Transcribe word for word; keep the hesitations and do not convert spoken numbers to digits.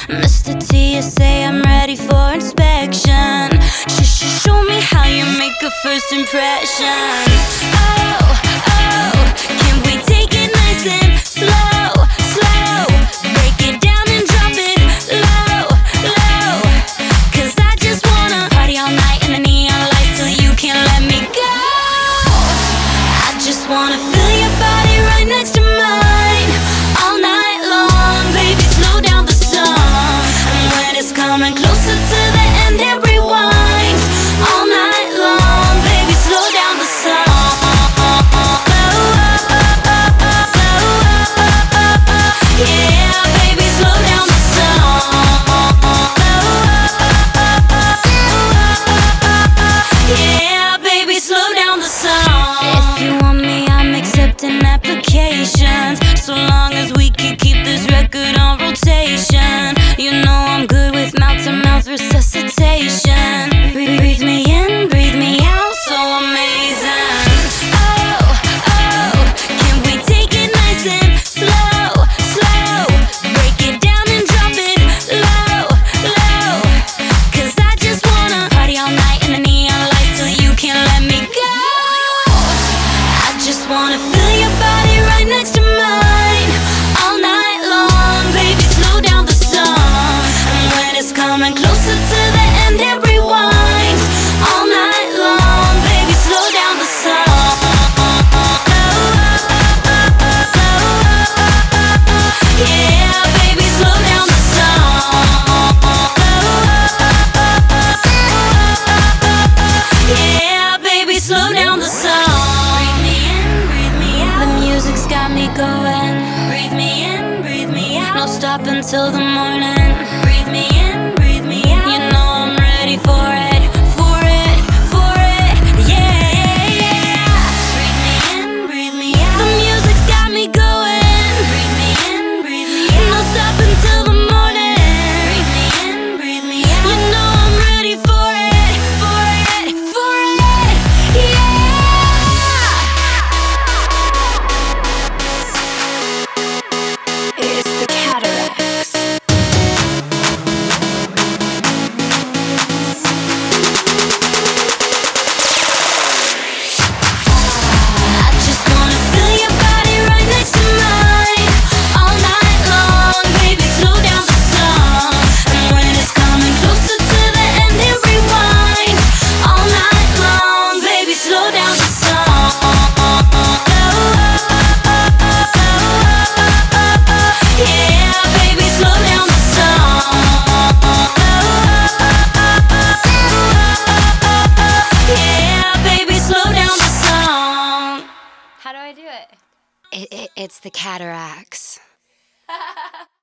Mister T S A, I'm ready for inspection. Sh sh Show me how you make a first impression. Oh, oh, can we take it nice and slow, slow? Break it down and drop it low, low. Cause I just wanna party all night in the neon lights till you can't let me go. I just wanna feel your body right next to mine all night long. Baby, slow down the song, and when it's coming closer to the end, hit rewind. All night long, baby, slow down the song. Yeah, baby, slow down the song. Yeah, baby, slow down the song. If you want me, I'm accepting applications, so long as we can keep this record on rotation. You know I'm good with mouth-to-mouth resuscitation. Breathe, breathe me in, breathe me out, so amazing. Oh, oh, can we take it nice and slow, slow? Break it down and drop it low, low. Cause I just wanna party all night in the neon lights till you can't let me go. I just wanna feel your body right next to mine all night long. Baby, slow down the song, and when it's coming closer to the end, hit rewind. All night long, baby, slow down the song. Yeah, baby, slow down the song. Yeah, baby, slow down the song. Breathe me in, breathe me out. The music's got me going. Breathe me in, breathe me out. No stop until the morning. Breathe me in, breathe me out. You know I'm ready for it, for it, for it. Yeah, yeah. Breathe me in, breathe me out. The music's got me going. Breathe me in, breathe me out. No stop until the morning. Breathe me in, breathe me out. You know I'm ready for it, for it, for it. Yeah. It's the Cataracts. I just wanna feel your body right next to mine all night long. Baby, slow down the song, and when it's coming closer to the end, hit rewind. All night long, baby, slow down the song. Yeah, baby, slow down the song. Yeah, baby, slow down the song. How do I do it? It, it it's the Cataracts.